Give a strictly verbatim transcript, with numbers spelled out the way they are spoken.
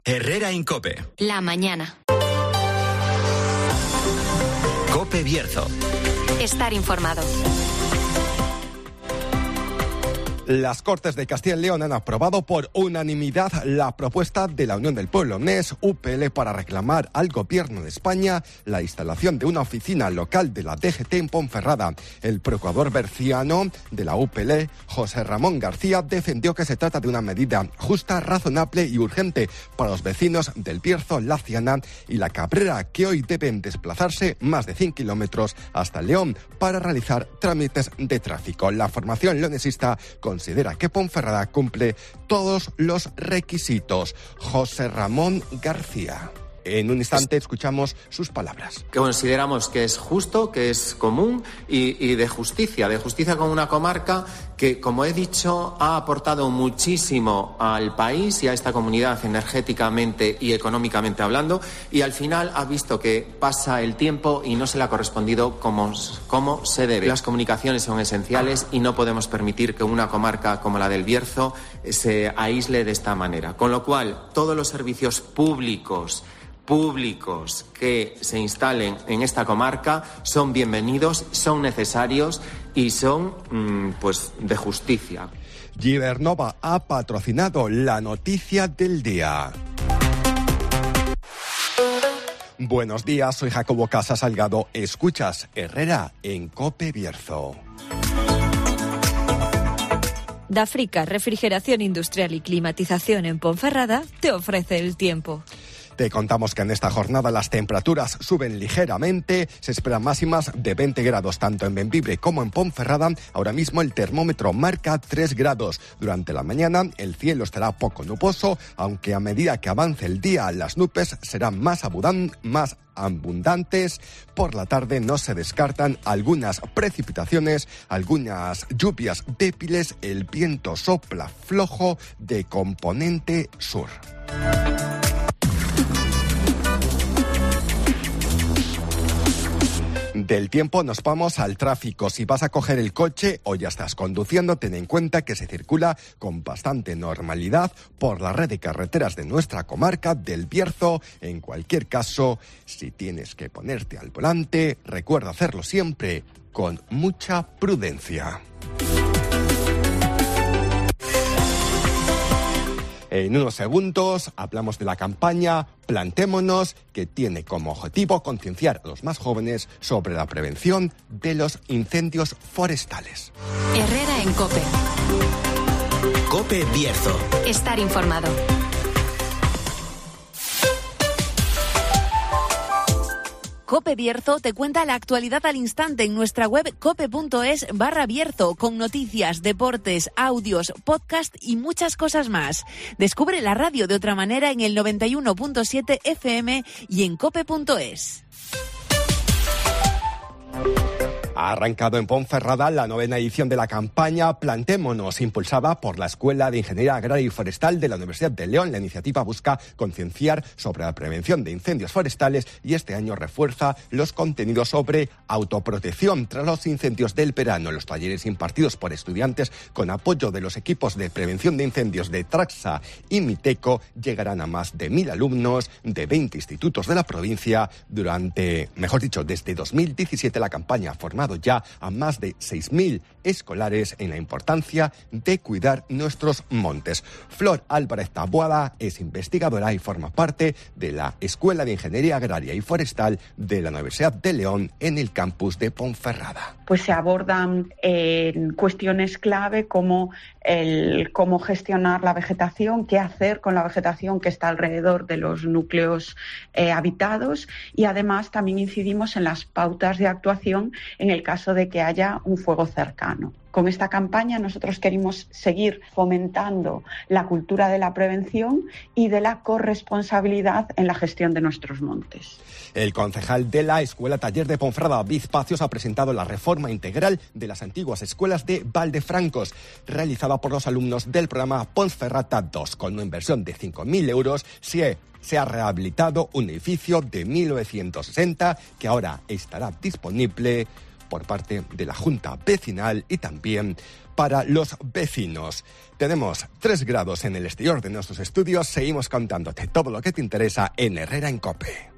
Herrera Incope. La mañana. Cope Bierzo. Estar informado. Las Cortes de Castilla y León han aprobado por unanimidad la propuesta de la Unión del Pueblo N E S U P L para reclamar al Gobierno de España la instalación de una oficina local de la D G T en Ponferrada. El procurador berciano de la U P L, José Ramón García, defendió que se trata de una medida justa, razonable y urgente para los vecinos del Bierzo, La Ciana y La Cabrera, que hoy deben desplazarse más de cien kilómetros hasta León para realizar trámites de tráfico. La formación leonesista considera que Ponferrada cumple todos los requisitos. José Ramón García. En un instante escuchamos sus palabras. Que consideramos que es justo, que es común y, y de justicia, de justicia con una comarca que, como he dicho, ha aportado muchísimo al país y a esta comunidad energéticamente y económicamente hablando, y al final ha visto que pasa el tiempo y no se le ha correspondido como, como se debe. Las comunicaciones son esenciales y no podemos permitir que una comarca como la del Bierzo se aísle de esta manera. Con lo cual, todos los servicios públicos públicos que se instalen en esta comarca son bienvenidos, son necesarios y son mmm, pues de justicia. Gibernova ha patrocinado la noticia del día. Buenos días, soy Jacobo Casa Salgado. Escuchas Herrera en Cope Bierzo. Dafrica, refrigeración industrial y climatización en Ponferrada, te ofrece el tiempo. Te contamos que en esta jornada las temperaturas suben ligeramente, se esperan máximas de veinte grados tanto en Bembibre como en Ponferrada. Ahora mismo el termómetro marca tres grados. Durante la mañana el cielo estará poco nuboso, aunque a medida que avance el día las nubes serán más, abudan, más abundantes. Por la tarde no se descartan algunas precipitaciones, algunas lluvias débiles. El viento sopla flojo de componente sur. Del tiempo nos vamos al tráfico. Si vas a coger el coche o ya estás conduciendo, ten en cuenta que se circula con bastante normalidad por la red de carreteras de nuestra comarca del Bierzo. En cualquier caso, si tienes que ponerte al volante, recuerda hacerlo siempre con mucha prudencia. En unos segundos hablamos de la campaña Plantémonos, que tiene como objetivo concienciar a los más jóvenes sobre la prevención de los incendios forestales. Herrera en Cope. Cope Bierzo. Estar informado. Cope Bierzo te cuenta la actualidad al instante en nuestra web cope.es barra Bierzo, con noticias, deportes, audios, podcast y muchas cosas más. Descubre la radio de otra manera en el noventa y uno punto siete F M y en cope.es. Ha arrancado en Ponferrada la novena edición de la campaña Plantémonos, impulsada por la Escuela de Ingeniería Agraria y Forestal de la Universidad de León. La iniciativa busca concienciar sobre la prevención de incendios forestales y este año refuerza los contenidos sobre autoprotección tras los incendios del verano. Los talleres impartidos por estudiantes con apoyo de los equipos de prevención de incendios de Traxa y Miteco llegarán a más de mil alumnos de veinte institutos de la provincia durante, mejor dicho, desde dos mil diecisiete la campaña ha formado ya a más de seis mil escolares en la importancia de cuidar nuestros montes. Flor Álvarez Taboada es investigadora y forma parte de la Escuela de Ingeniería Agraria y Forestal de la Universidad de León en el campus de Ponferrada. Pues se abordan eh, cuestiones clave como el cómo gestionar la vegetación, qué hacer con la vegetación que está alrededor de los núcleos eh, habitados, y además también incidimos en las pautas de actuación en el caso de que haya un fuego cercano. Con esta campaña nosotros queremos seguir fomentando la cultura de la prevención y de la corresponsabilidad en la gestión de nuestros montes. El concejal de la Escuela Taller de Ponferrada, David Pacios, ha presentado la reforma integral de las antiguas escuelas de Valdefrancos, realizada por los alumnos del programa Ponferrada dos. Con una inversión de cinco mil euros, se se ha rehabilitado un edificio de mil novecientos sesenta que ahora estará disponible por parte de la Junta Vecinal y también para los vecinos. Tenemos tres grados en el exterior de nuestros estudios. Seguimos contándote todo lo que te interesa en Herrera en COPE.